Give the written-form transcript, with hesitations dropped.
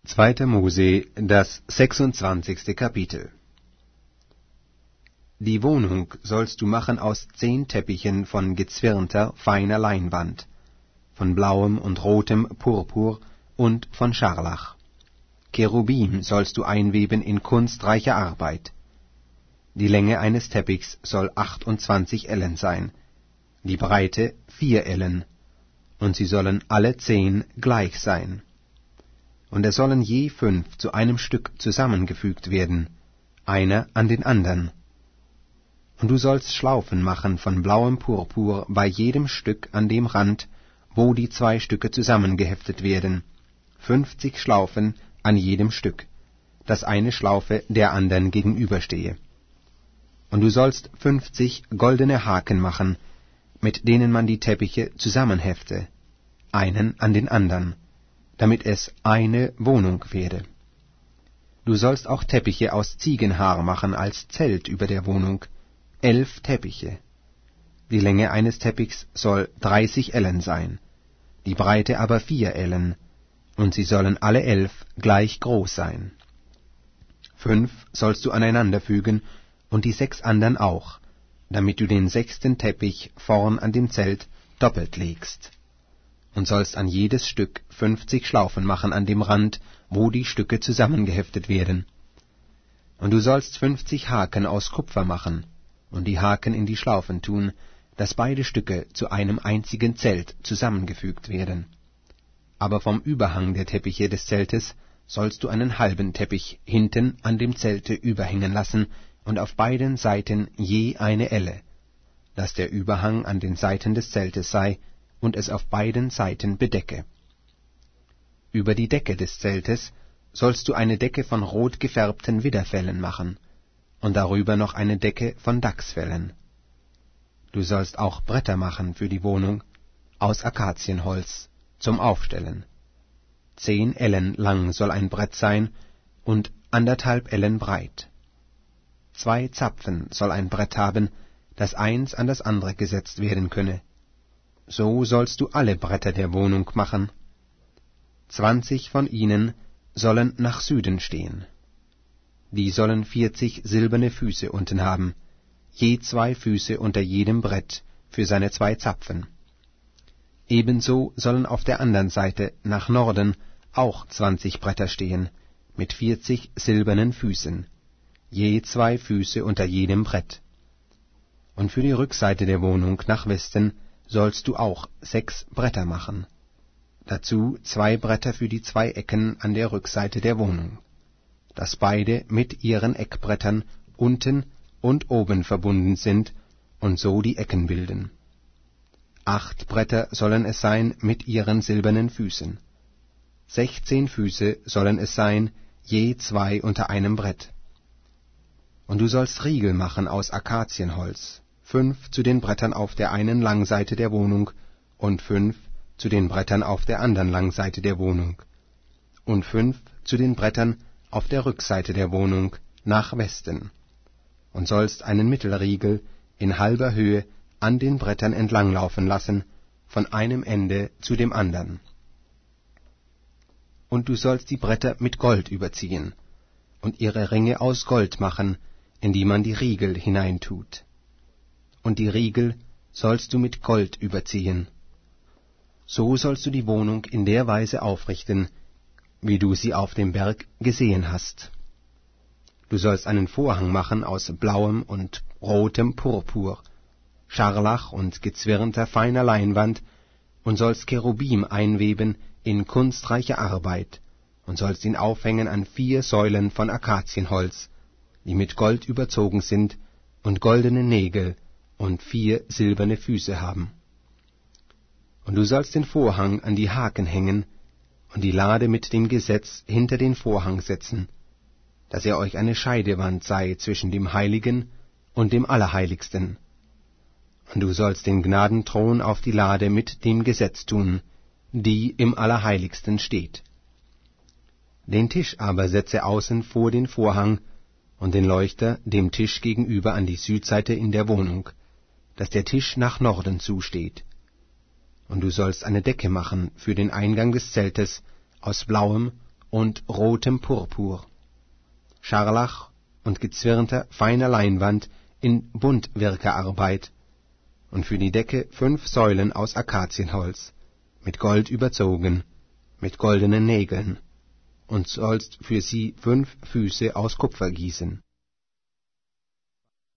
2. Mose, das 26. Kapitel. Die Wohnung sollst du machen aus 10 Teppichen von gezwirnter, feiner Leinwand, von blauem und rotem Purpur und von Scharlach. Cherubim sollst du einweben in kunstreicher Arbeit. Die Länge eines Teppichs soll 28 Ellen sein, die Breite 4 Ellen, und sie sollen alle 10 gleich sein. Und es sollen je 5 zu einem Stück zusammengefügt werden, einer an den andern. Und du sollst Schlaufen machen von blauem Purpur bei jedem Stück an dem Rand, wo die 2 Stücke zusammengeheftet werden, 50 Schlaufen an jedem Stück, dass eine Schlaufe der andern gegenüberstehe. Und du sollst 50 goldene Haken machen, mit denen man die Teppiche zusammenhefte, einen an den andern, damit es eine Wohnung werde. Du sollst auch Teppiche aus Ziegenhaar machen als Zelt über der Wohnung, 11 Teppiche. Die Länge eines Teppichs soll 30 Ellen sein, die Breite aber 4 Ellen, und sie sollen alle 11 gleich groß sein. 5 sollst du aneinander fügen, und die 6 andern auch, damit du den 6. Teppich vorn an dem Zelt doppelt legst. Und sollst an jedes Stück 50 Schlaufen machen an dem Rand, wo die Stücke zusammengeheftet werden. Und du sollst 50 Haken aus Kupfer machen, und die Haken in die Schlaufen tun, dass beide Stücke zu einem einzigen Zelt zusammengefügt werden. Aber vom Überhang der Teppiche des Zeltes sollst du einen halben Teppich hinten an dem Zelte überhängen lassen, und auf beiden Seiten je eine Elle, dass der Überhang an den Seiten des Zeltes sei, und es auf beiden Seiten bedecke. Über die Decke des Zeltes sollst du eine Decke von rot gefärbten Widderfellen machen, und darüber noch eine Decke von Dachsfellen. Du sollst auch Bretter machen für die Wohnung, aus Akazienholz, zum Aufstellen. 10 Ellen lang soll ein Brett sein, und 1,5 Ellen breit. 2 Zapfen soll ein Brett haben, dass eins an das andere gesetzt werden könne. So sollst du alle Bretter der Wohnung machen. 20 von ihnen sollen nach Süden stehen. Die sollen 40 silberne Füße unten haben, je 2 Füße unter jedem Brett für seine 2 Zapfen. Ebenso sollen auf der anderen Seite nach Norden auch 20 Bretter stehen, mit 40 silbernen Füßen, je 2 Füße unter jedem Brett. Und für die Rückseite der Wohnung nach Westen sollst du auch 6 Bretter machen. Dazu 2 Bretter für die 2 Ecken an der Rückseite der Wohnung, dass beide mit ihren Eckbrettern unten und oben verbunden sind und so die Ecken bilden. 8 Bretter sollen es sein mit ihren silbernen Füßen. 16 Füße sollen es sein, je 2 unter einem Brett. Und du sollst Riegel machen aus Akazienholz, 5 zu den Brettern auf der einen Langseite der Wohnung und 5 zu den Brettern auf der anderen Langseite der Wohnung und 5 zu den Brettern auf der Rückseite der Wohnung nach Westen. Und sollst einen Mittelriegel in halber Höhe an den Brettern entlanglaufen lassen, von einem Ende zu dem andern. Und du sollst die Bretter mit Gold überziehen und ihre Ringe aus Gold machen, in die man die Riegel hineintut. Und die Riegel sollst du mit Gold überziehen. So sollst du die Wohnung in der Weise aufrichten, wie du sie auf dem Berg gesehen hast. Du sollst einen Vorhang machen aus blauem und rotem Purpur, Scharlach und gezwirnter feiner Leinwand, und sollst Cherubim einweben in kunstreicher Arbeit, und sollst ihn aufhängen an 4 Säulen von Akazienholz, die mit Gold überzogen sind, und goldene Nägel und 4 silberne Füße haben. Und du sollst den Vorhang an die Haken hängen, und die Lade mit dem Gesetz hinter den Vorhang setzen, dass er euch eine Scheidewand sei zwischen dem Heiligen und dem Allerheiligsten. Und du sollst den Gnadenthron auf die Lade mit dem Gesetz tun, die im Allerheiligsten steht. Den Tisch aber setze außen vor den Vorhang und den Leuchter dem Tisch gegenüber an die Südseite in der Wohnung, dass der Tisch nach Norden zusteht. Und du sollst eine Decke machen für den Eingang des Zeltes aus blauem und rotem Purpur, Scharlach und gezwirnter feiner Leinwand in Buntwirkearbeit, und für die Decke 5 Säulen aus Akazienholz, mit Gold überzogen, mit goldenen Nägeln, und sollst für sie 5 Füße aus Kupfer gießen.